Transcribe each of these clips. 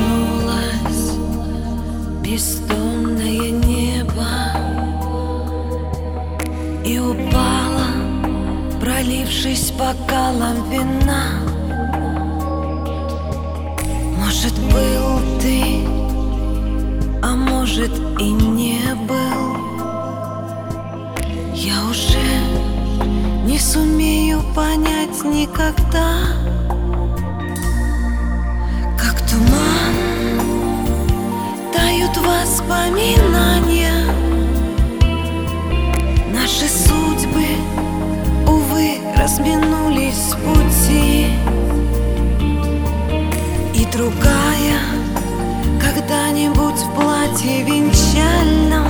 вернулось бездонное небо и упала, пролившись бокалом вина. Может, был ты, а может и не был. Я уже не сумею понять никогда. Как туман тают воспоминания. Наши судьбы, увы, разминулись в пути. И другая когда-нибудь в платье венчальном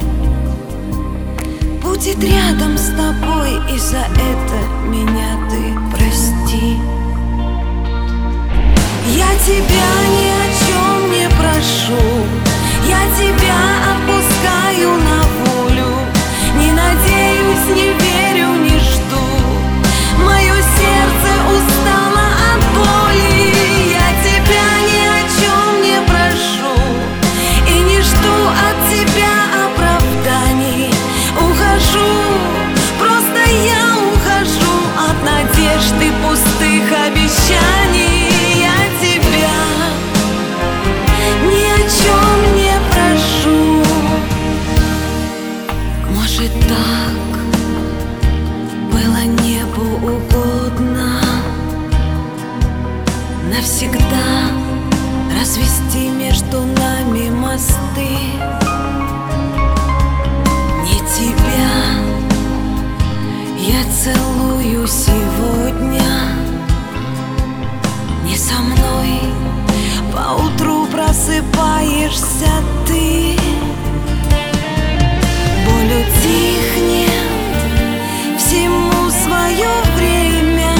будет рядом с тобой, и за это меня ты прости. Я тебя ни о чем не прошу, я тебя отпускаю на волю. Не надеюсь, не верю, не жду, мое сердце устало от боли. Я тебя ни о чем не прошу и не жду от тебя оправданий. Ухожу, просто я ухожу от надежды, пустых обещаний. Я тебя ни о чем не прошу. Может, так было небу угодно навсегда развести между нами мосты. Не тебя я целую сегодня, не со мной поутру просыпаешься ты. Боль утихнет, всему свое время,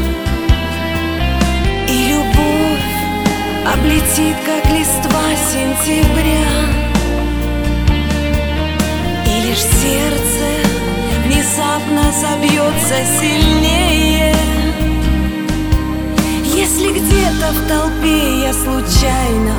и любовь облетит, как листва сентября. И лишь сердце внезапно забьется сильнее, если где-то в толпе я случайно